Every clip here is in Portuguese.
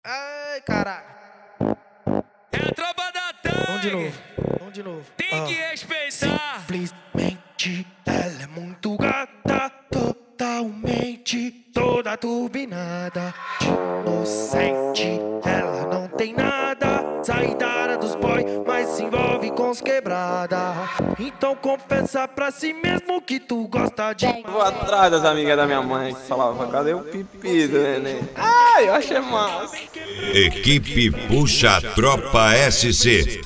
Ai, caralho. É a tropa da Tangue. Vamos de novo. Tem que respeitar. Simplesmente ela é muito gata, totalmente toda turbinada. Inocente, ela não tem nada. Sai da área dos boy, mas se envolve com os quebrada. Então confessa pra si mesmo que tu gosta de. Vou atrás das amigas da minha mãe que falavam, cadê o pipi do neném? Ai, eu achei massa. Equipe Puxa Tropa SC.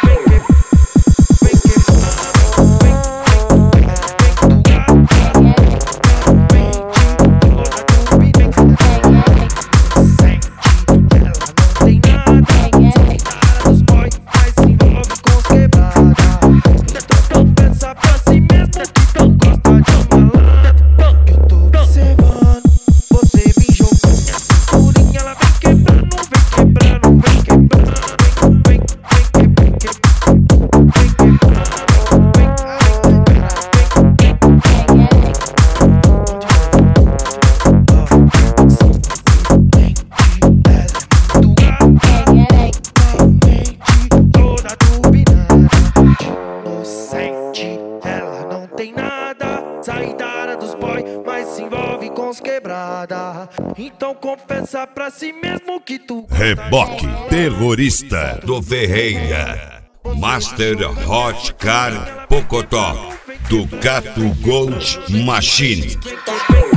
Sai da área dos boy, mas se envolve com os quebrada. Então confessa pra si mesmo que tu. Reboque terrorista do Ferreira. Master Hot Car Pocotó. Ducato Gold Machine.